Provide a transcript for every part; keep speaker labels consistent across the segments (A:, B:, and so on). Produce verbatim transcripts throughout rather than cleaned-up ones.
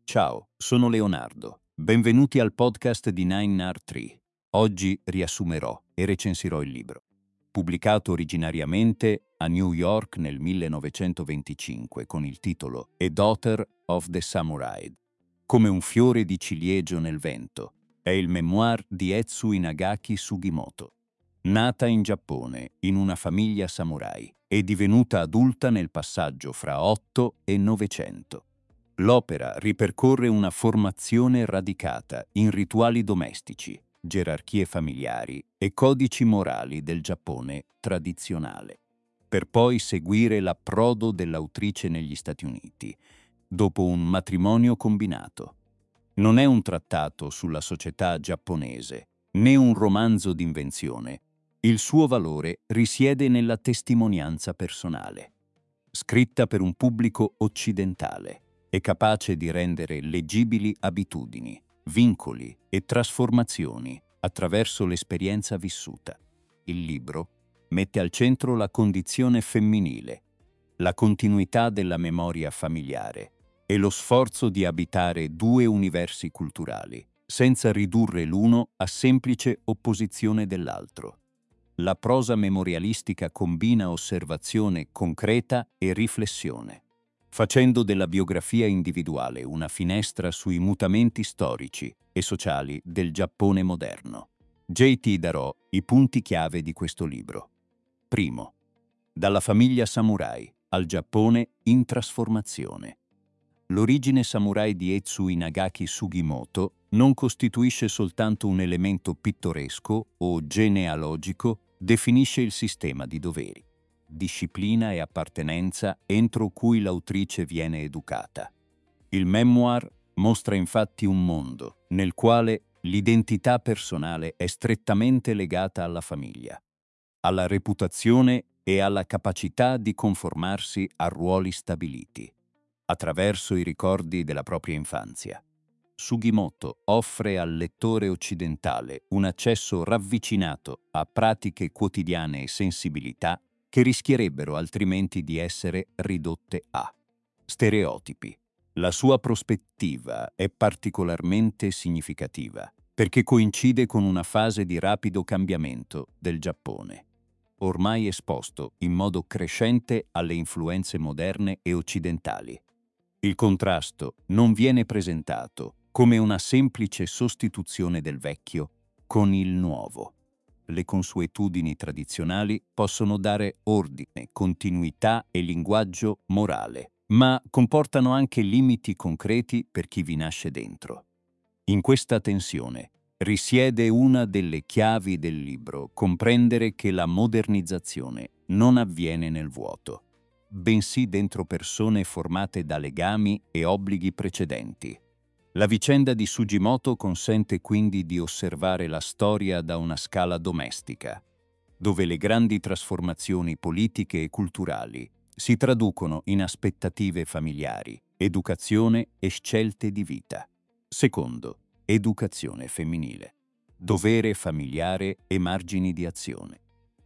A: Ciao, sono Leonardo. Benvenuti al podcast di Nine Art Tree. Oggi riassumerò e recensirò il libro. Pubblicato originariamente a New York nel millenovecentoventicinque con il titolo A Daughter of the Samurai. Come un fiore di ciliegio nel vento, è il memoir di Etsu Inagaki Sugimoto. Nata in Giappone, in una famiglia samurai, e divenuta adulta nel passaggio fra otto e novecento. L'opera ripercorre una formazione radicata in rituali domestici, gerarchie familiari e codici morali del Giappone tradizionale, per poi seguire l'approdo dell'autrice negli Stati Uniti, dopo un matrimonio combinato. Non è un trattato sulla società giapponese, né un romanzo d'invenzione. Il suo valore risiede nella testimonianza personale. Scritta per un pubblico occidentale, è capace di rendere leggibili abitudini, vincoli e trasformazioni attraverso l'esperienza vissuta. Il libro mette al centro la condizione femminile, la continuità della memoria familiare e lo sforzo di abitare due universi culturali, senza ridurre l'uno a semplice opposizione dell'altro. La prosa memorialistica combina osservazione concreta e riflessione, facendo della biografia individuale una finestra sui mutamenti storici e sociali del Giappone moderno. J T darò i punti chiave di questo libro. Primo, dalla famiglia samurai al Giappone in trasformazione. L'origine samurai di Etsu Inagaki Sugimoto non costituisce soltanto un elemento pittoresco o genealogico, definisce il sistema di doveri, disciplina e appartenenza entro cui l'autrice viene educata. Il memoir mostra infatti un mondo nel quale l'identità personale è strettamente legata alla famiglia, alla reputazione e alla capacità di conformarsi a ruoli stabiliti, attraverso i ricordi della propria infanzia. Sugimoto offre al lettore occidentale un accesso ravvicinato a pratiche quotidiane e sensibilità che rischierebbero altrimenti di essere ridotte a stereotipi. La sua prospettiva è particolarmente significativa perché coincide con una fase di rapido cambiamento del Giappone, ormai esposto in modo crescente alle influenze moderne e occidentali. Il contrasto non viene presentato come una semplice sostituzione del vecchio con il nuovo. Le consuetudini tradizionali possono dare ordine, continuità e linguaggio morale, ma comportano anche limiti concreti per chi vi nasce dentro. In questa tensione risiede una delle chiavi del libro: comprendere che la modernizzazione non avviene nel vuoto, bensì dentro persone formate da legami e obblighi precedenti. La vicenda di Sugimoto consente quindi di osservare la storia da una scala domestica, dove le grandi trasformazioni politiche e culturali si traducono in aspettative familiari, educazione e scelte di vita. Secondo, educazione femminile, dovere familiare e margini di azione.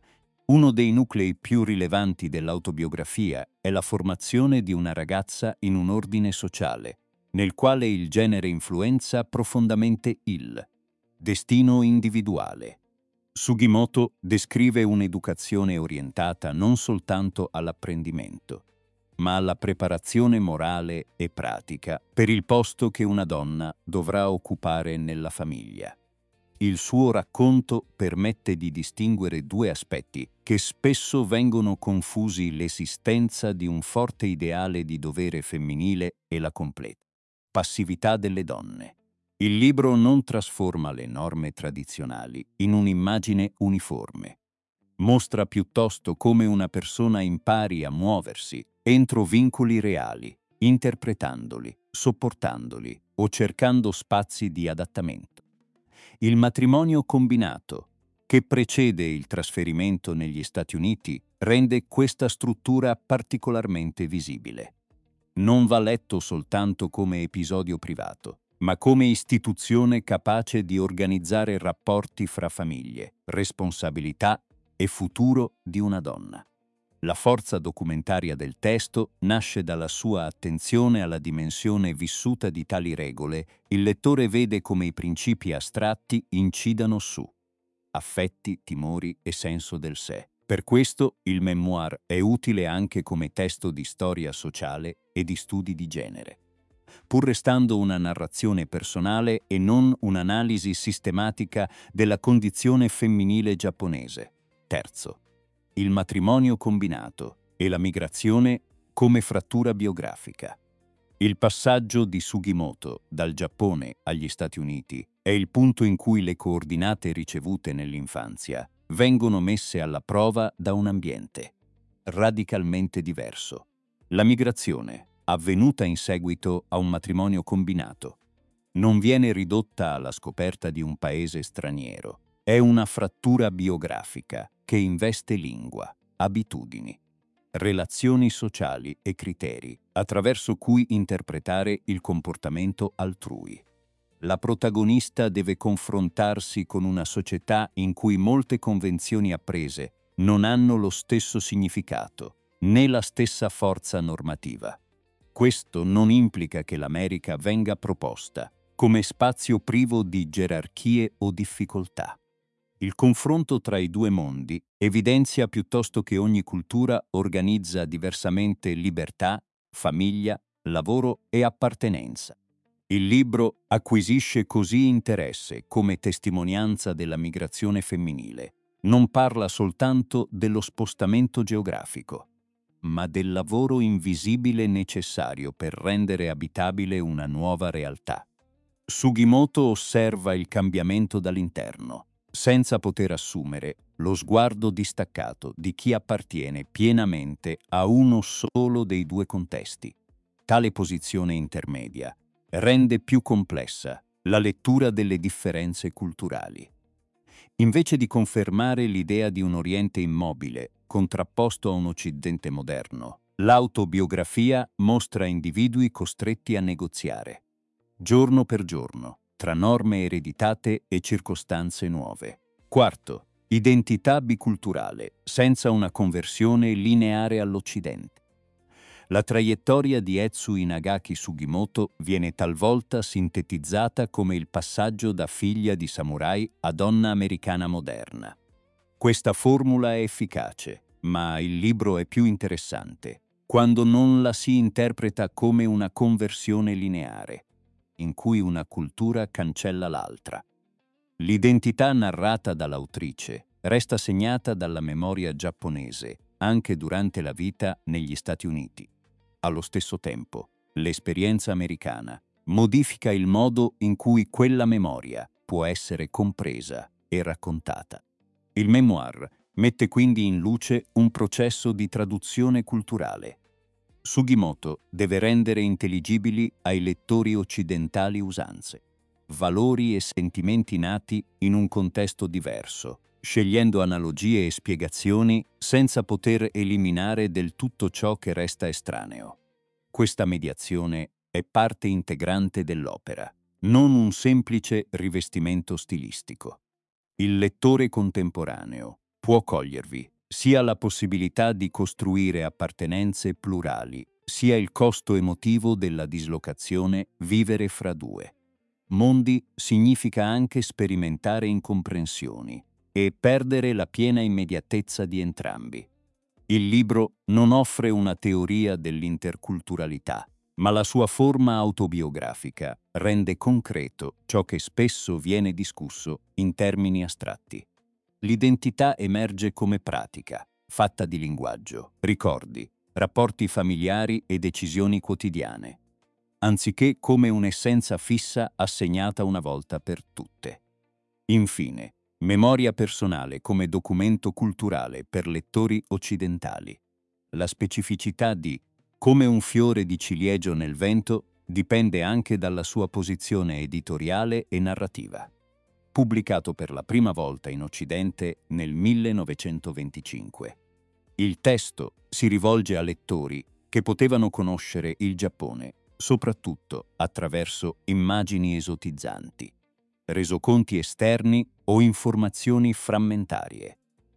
A: Uno dei nuclei più rilevanti dell'autobiografia è la formazione di una ragazza in un ordine sociale, nel quale il genere influenza profondamente il destino individuale. Sugimoto descrive un'educazione orientata non soltanto all'apprendimento, ma alla preparazione morale e pratica per il posto che una donna dovrà occupare nella famiglia. Il suo racconto permette di distinguere due aspetti che spesso vengono confusi: l'esistenza di un forte ideale di dovere femminile e la completa passività delle donne. Il libro non trasforma le norme tradizionali in un'immagine uniforme. Mostra piuttosto come una persona impari a muoversi entro vincoli reali, interpretandoli, sopportandoli o cercando spazi di adattamento. Il matrimonio combinato, che precede il trasferimento negli Stati Uniti, rende questa struttura particolarmente visibile. Non va letto soltanto come episodio privato, ma come istituzione capace di organizzare rapporti fra famiglie, responsabilità e futuro di una donna. La forza documentaria del testo nasce dalla sua attenzione alla dimensione vissuta di tali regole. Il lettore vede come i principi astratti incidano su affetti, timori e senso del sé. Per questo il memoir è utile anche come testo di storia sociale e di studi di genere, pur restando una narrazione personale e non un'analisi sistematica della condizione femminile giapponese. Terzo, il matrimonio combinato e la migrazione come frattura biografica. Il passaggio di Sugimoto dal Giappone agli Stati Uniti è il punto in cui le coordinate ricevute nell'infanzia vengono messe alla prova da un ambiente radicalmente diverso. La migrazione, avvenuta in seguito a un matrimonio combinato, non viene ridotta alla scoperta di un paese straniero. È una frattura biografica che investe lingua, abitudini, relazioni sociali e criteri, attraverso cui interpretare il comportamento altrui. La protagonista deve confrontarsi con una società in cui molte convenzioni apprese non hanno lo stesso significato, né la stessa forza normativa. Questo non implica che l'America venga proposta come spazio privo di gerarchie o difficoltà. Il confronto tra i due mondi evidenzia piuttosto che ogni cultura organizza diversamente libertà, famiglia, lavoro e appartenenza. Il libro acquisisce così interesse come testimonianza della migrazione femminile. Non parla soltanto dello spostamento geografico, ma del lavoro invisibile necessario per rendere abitabile una nuova realtà. Sugimoto osserva il cambiamento dall'interno, senza poter assumere lo sguardo distaccato di chi appartiene pienamente a uno solo dei due contesti. Tale posizione intermedia rende più complessa la lettura delle differenze culturali. Invece di confermare l'idea di un Oriente immobile, contrapposto a un Occidente moderno, l'autobiografia mostra individui costretti a negoziare, giorno per giorno, tra norme ereditate e circostanze nuove. Quarto, identità biculturale, senza una conversione lineare all'Occidente. La traiettoria di Etsu Inagaki Sugimoto viene talvolta sintetizzata come il passaggio da figlia di samurai a donna americana moderna. Questa formula è efficace, ma il libro è più interessante quando non la si interpreta come una conversione lineare, in cui una cultura cancella l'altra. L'identità narrata dall'autrice resta segnata dalla memoria giapponese anche durante la vita negli Stati Uniti. Allo stesso tempo, l'esperienza americana modifica il modo in cui quella memoria può essere compresa e raccontata. Il memoir mette quindi in luce un processo di traduzione culturale. Sugimoto deve rendere intelligibili ai lettori occidentali usanze, valori e sentimenti nati in un contesto diverso, scegliendo analogie e spiegazioni senza poter eliminare del tutto ciò che resta estraneo. Questa mediazione è parte integrante dell'opera, non un semplice rivestimento stilistico. Il lettore contemporaneo può cogliervi sia la possibilità di costruire appartenenze plurali, sia il costo emotivo della dislocazione vivere fra due mondi significa anche sperimentare incomprensioni e perdere la piena immediatezza di entrambi. Il libro non offre una teoria dell'interculturalità, ma la sua forma autobiografica rende concreto ciò che spesso viene discusso in termini astratti. L'identità emerge come pratica, fatta di linguaggio, ricordi, rapporti familiari e decisioni quotidiane, anziché come un'essenza fissa assegnata una volta per tutte. Infine, memoria personale come documento culturale per lettori occidentali. La specificità di Come un fiore di ciliegio nel vento dipende anche dalla sua posizione editoriale e narrativa. Pubblicato per la prima volta in Occidente nel millenovecentoventicinque. Il testo si rivolge a lettori che potevano conoscere il Giappone soprattutto attraverso immagini esotizzanti, resoconti esterni o informazioni frammentarie.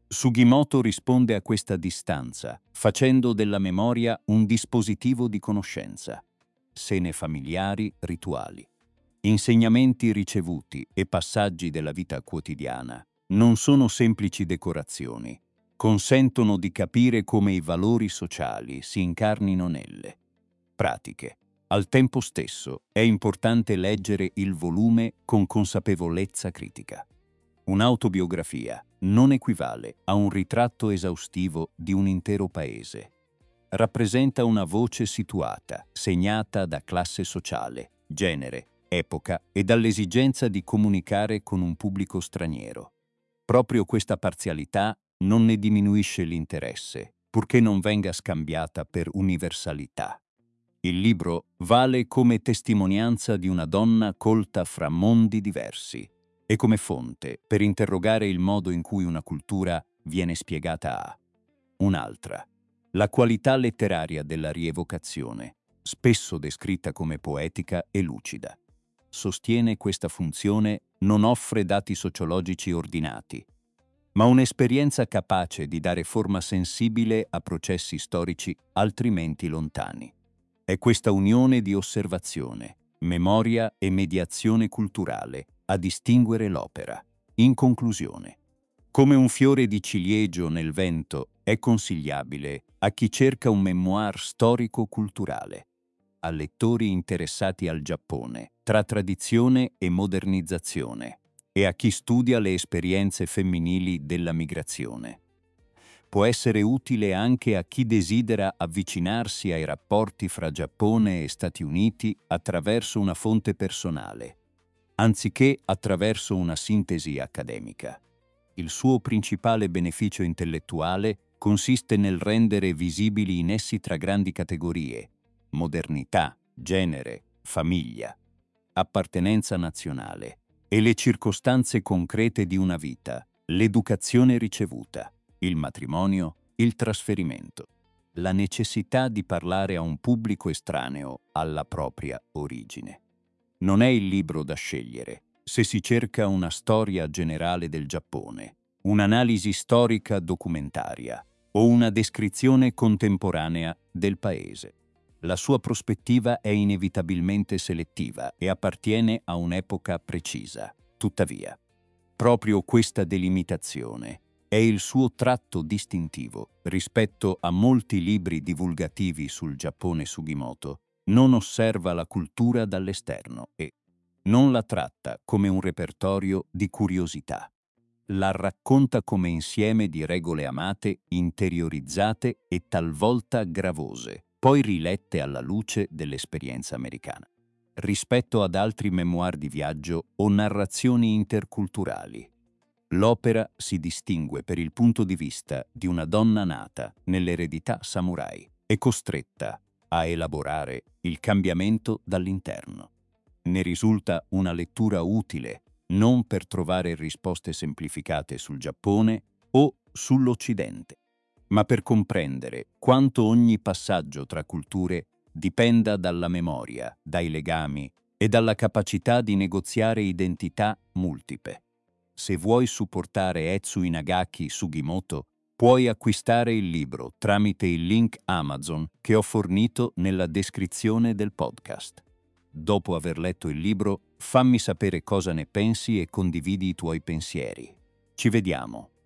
A: Sugimoto risponde a questa distanza, facendo della memoria un dispositivo di conoscenza. Scene familiari, rituali, insegnamenti ricevuti e passaggi della vita quotidiana non sono semplici decorazioni, consentono di capire come i valori sociali si incarnino nelle pratiche. Al tempo stesso è importante leggere il volume con consapevolezza critica. Un'autobiografia non equivale a un ritratto esaustivo di un intero paese. Rappresenta una voce situata, segnata da classe sociale, genere, epoca e dall'esigenza di comunicare con un pubblico straniero. Proprio questa parzialità non ne diminuisce l'interesse, purché non venga scambiata per universalità. Il libro vale come testimonianza di una donna colta fra mondi diversi e come fonte per interrogare il modo in cui una cultura viene spiegata a un'altra. La qualità letteraria della rievocazione, spesso descritta come poetica e lucida, sostiene questa funzione non offre dati sociologici ordinati, ma un'esperienza capace di dare forma sensibile a processi storici altrimenti lontani. È questa unione di osservazione, memoria e mediazione culturale a distinguere l'opera. In conclusione, come un fiore di ciliegio nel vento, è consigliabile a chi cerca un memoir storico-culturale, a lettori interessati al Giappone, tra tradizione e modernizzazione, e a chi studia le esperienze femminili della migrazione. Può essere utile anche a chi desidera avvicinarsi ai rapporti fra Giappone e Stati Uniti attraverso una fonte personale, anziché attraverso una sintesi accademica. Il suo principale beneficio intellettuale consiste nel rendere visibili i nessi tra grandi categorie: modernità, genere, famiglia, appartenenza nazionale e le circostanze concrete di una vita, l'educazione ricevuta, il matrimonio, il trasferimento, la necessità di parlare a un pubblico estraneo alla propria origine. Non è il libro da scegliere se si cerca una storia generale del Giappone, un'analisi storica documentaria o una descrizione contemporanea del paese. La sua prospettiva è inevitabilmente selettiva e appartiene a un'epoca precisa. Tuttavia, proprio questa delimitazione è il suo tratto distintivo rispetto a molti libri divulgativi sul Giappone Sugimoto. Non osserva la cultura dall'esterno e non la tratta come un repertorio di curiosità. La racconta come insieme di regole amate, interiorizzate e talvolta gravose, poi rilette alla luce dell'esperienza americana. Rispetto ad altri memoir di viaggio o narrazioni interculturali, l'opera si distingue per il punto di vista di una donna nata nell'eredità samurai e costretta a elaborare il cambiamento dall'interno. Ne risulta una lettura utile non per trovare risposte semplificate sul Giappone o sull'Occidente, ma per comprendere quanto ogni passaggio tra culture dipenda dalla memoria, dai legami e dalla capacità di negoziare identità multiple. Se vuoi supportare Etsu Inagaki Sugimoto, puoi acquistare il libro tramite il link Amazon che ho fornito nella descrizione del podcast. Dopo aver letto il libro, fammi sapere cosa ne pensi e condividi i tuoi pensieri. Ci vediamo!